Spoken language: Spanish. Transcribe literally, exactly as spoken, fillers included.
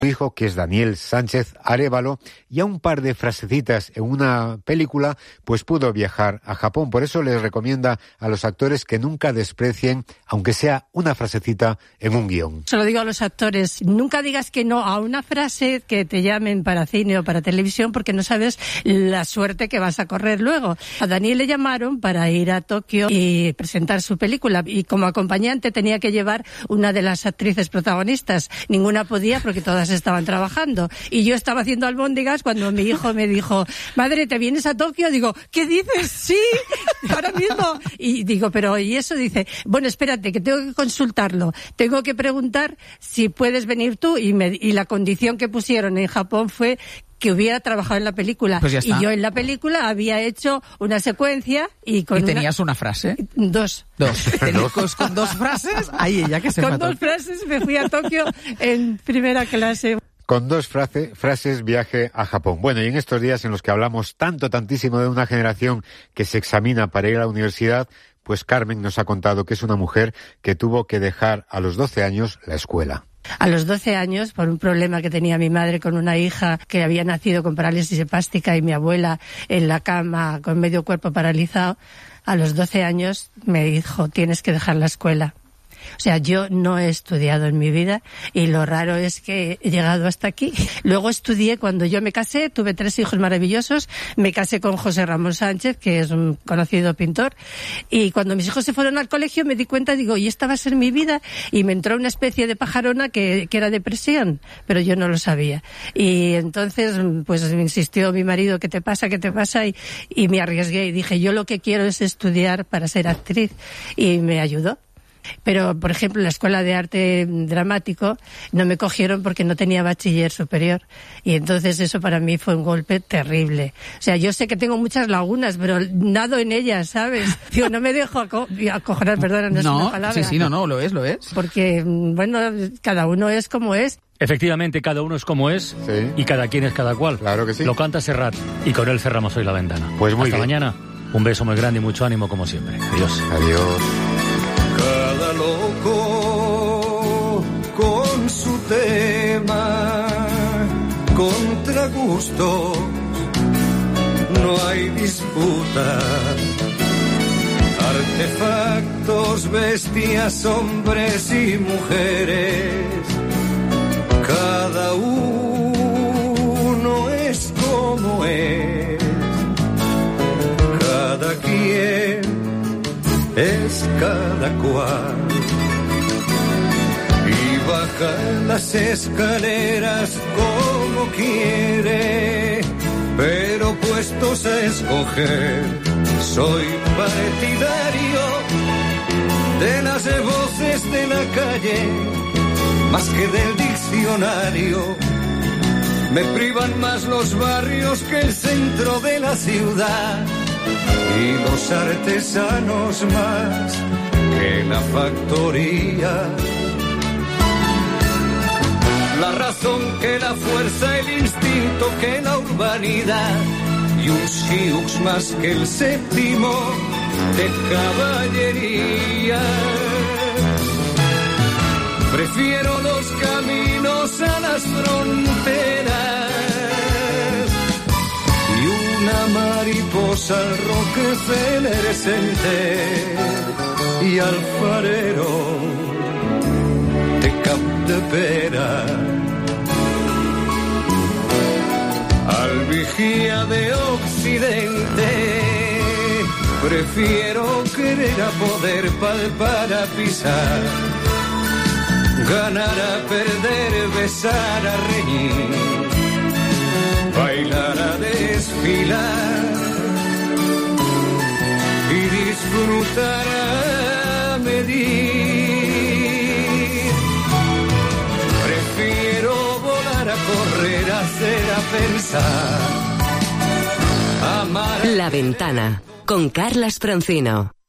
hijo, que es Daniel Sánchez Arévalo, y a un par de frasecitas en una película, pues pudo viajar a Japón. Por eso les recomienda a los actores que nunca desprecien, aunque sea una frasecita en un guión. Se lo digo a los actores, nunca digas que no a una frase que te llamen para cine o para televisión, porque no sabes la suerte que vas a correr luego. A Daniel le llamaron para ir a Tokio y presentar su película, y como acompañante tenía que llevar una de las actrices protagonistas. Ninguna podía porque todas estaban trabajando, y yo estaba haciendo albóndigas cuando mi hijo me dijo: madre, ¿te vienes a Tokio? Digo, ¿qué dices? Sí, ahora mismo. Y digo, pero ¿y eso? Dice, bueno, espérate, que tengo que consultarlo, tengo que preguntar si puedes venir tú, y, me, y la condición que pusieron en Japón fue que hubiera trabajado en la película. Pues ya está. Y yo en la película había hecho una secuencia y con ¿Y tenías una, una frase? Dos. Dos. ¿Tenías con dos frases? Ahí ella que se Con mató. dos frases me fui a Tokio en primera clase. Con dos frase, frases viaje a Japón. Bueno, y en estos días en los que hablamos tanto, tantísimo de una generación que se examina para ir a la universidad, pues Carmen nos ha contado que es una mujer que tuvo que dejar a los doce años la escuela. A los doce años, por un problema que tenía mi madre con una hija que había nacido con parálisis hepática y mi abuela en la cama con medio cuerpo paralizado, a los doce años me dijo, tienes que dejar la escuela. O sea, yo no he estudiado en mi vida, y lo raro es que he llegado hasta aquí. Luego estudié cuando yo me casé, tuve tres hijos maravillosos, me casé con José Ramón Sánchez, que es un conocido pintor, y cuando mis hijos se fueron al colegio me di cuenta, digo, y esta va a ser mi vida, y me entró una especie de pajarona que, que era depresión, pero yo no lo sabía. Y entonces, pues me insistió mi marido, ¿qué te pasa? ¿Qué te pasa? Y, y me arriesgué y dije, yo lo que quiero es estudiar para ser actriz, y me ayudó. Pero, por ejemplo, en la Escuela de Arte Dramático no me cogieron porque no tenía bachiller superior. Y entonces eso para mí fue un golpe terrible. O sea, yo sé que tengo muchas lagunas, pero nado en ellas, ¿sabes? Digo, no me dejo aco- acojonar, perdona, no es No, una palabra. sí, sí, no, no, lo es, lo es. Porque, bueno, cada uno es como es. Efectivamente, cada uno es como es, Sí. y cada quien es cada cual. Claro que sí. Lo canta Serrat, y con él cerramos hoy la ventana. Pues muy Hasta bien. mañana. Un beso muy grande y mucho ánimo como siempre. Adiós. Adiós. Cada loco con su tema, contra gustos no hay disputa. Artefactos, bestias, hombres y mujeres, cada uno es como es, cada quien es cada cual, y baja las escaleras como quiere, pero puestos a escoger, soy partidario de las voces de la calle más que del diccionario. Me privan más los barrios que el centro de la ciudad, y los artesanos más que la factoría. La razón que la fuerza, el instinto que la urbanidad, y un siux más que el séptimo de caballería. Prefiero los caminos a las fronteras, una mariposa al Rockefeller Center, y alfarero de Capdepera, al vigía de Occidente. Prefiero querer a poder, palpar a pisar, ganar a perder, besar a reñir, bailar a desfilar y disfrutar a medir. Prefiero volar a correr, a hacer, a pensar, amar. La Ventana con Carlas Francino.